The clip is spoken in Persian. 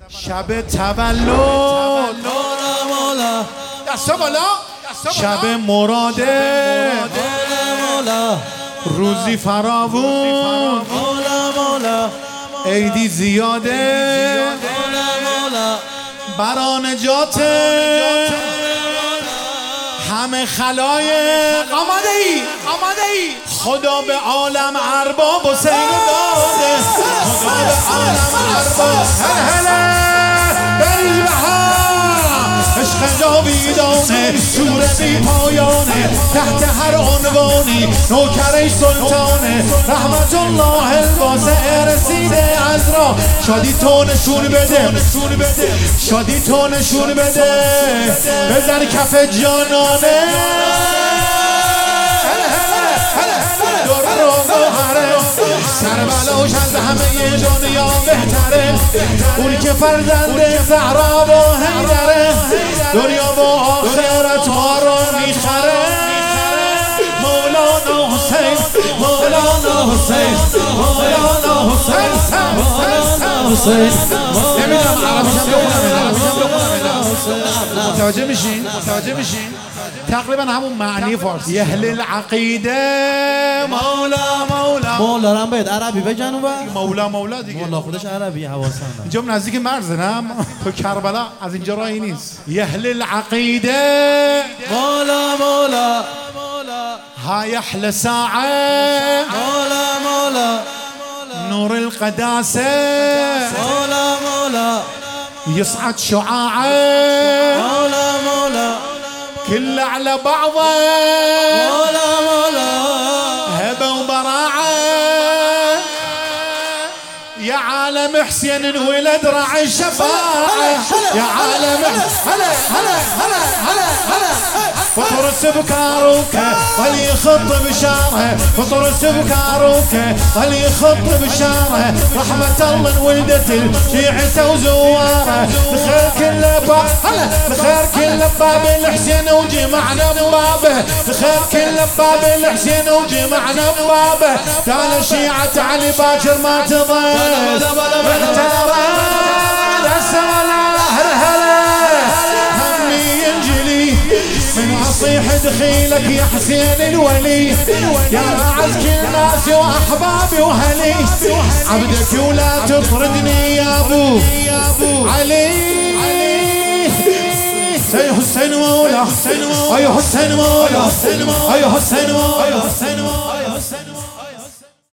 شب تولد دستا بالا شب مراده روزی فراوون عیدی زیاده برا نجات همه خلایق آماده ای خدا به عالم ارباب حسین داده خدا به عالم ارباب هله بری بهار عشق جاویدانه شور بی پایانه تحت هر عنوانی نوکر سلطانه رحمت الله الواسع رسیده از راه شادی تو نشون بده شادی تو نشون بده بزن کف جانانه سربلاش از همه دنیا بهتره اونی که فرزند زهرا و حیدره دنیا و آخرت ما رو میخره مولانا حسین مولانا حسین مولانا حسین نمیدونم عربیشم بخونم متوجه میشین تقریبا همون معنی فارسی اهل العقیده مولا هم باید عربی بگن و مولا دیگه مولا خودش عربی حواسم اینجا نزدیک مرزه نه تو کربلا از اینجا راهی نیست اهل العقیده مولا هاي احلى ساعه مولا نور القداسه مولا يصعد شعاعه مولا كله على بعضه مولا هبه وبراعه يا عالم حسين انولد راعي الشفاعه يا عالم هلا فطر السبكاروكه ولي خط بشاره فطر السبكاروكه ولي خط بشاره رحمة الله انولدت الشيعة وزواره الخير كله الخير كله بباب الحسين وجمعنا ببابه الخير كله بباب الحسين وجمعنا ببابه تعال شيعة علي باكر ما تضل محتارة همي ينجلي من اصيح دخيلك يا حسين الولي يا اعز كل الناس واحبابي وهلي عبدك ولا تطردني يا ابو علي يا حسين مولا يا حسين مولا يا حسين مولا